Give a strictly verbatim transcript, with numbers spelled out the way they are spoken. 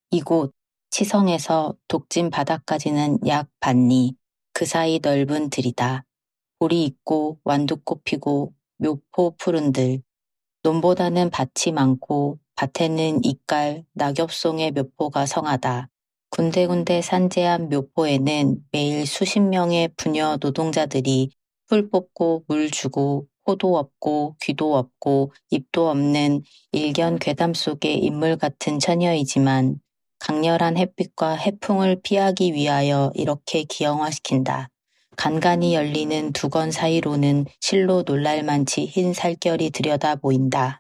이곳 치성에서 독진 바다까지는 약 반리, 그 사이 넓은 들이다. 보리 있고 완두꽃 피고 묘포 푸른들. 논보다는 밭이 많고 밭에는 이깔 낙엽송의 묘포가 성하다. 군데군데 산재한 묘포에는 매일 수십 명의 부녀 노동자들이 풀 뽑고 물 주고 코도 없고 귀도 없고 입도 없는 일견 괴담 속의 인물 같은 처녀이지만 강렬한 햇빛과 해풍을 피하기 위하여 이렇게 기형화시킨다. 간간이 열리는 두건 사이로는 실로 놀랄만치 흰 살결이 들여다 보인다.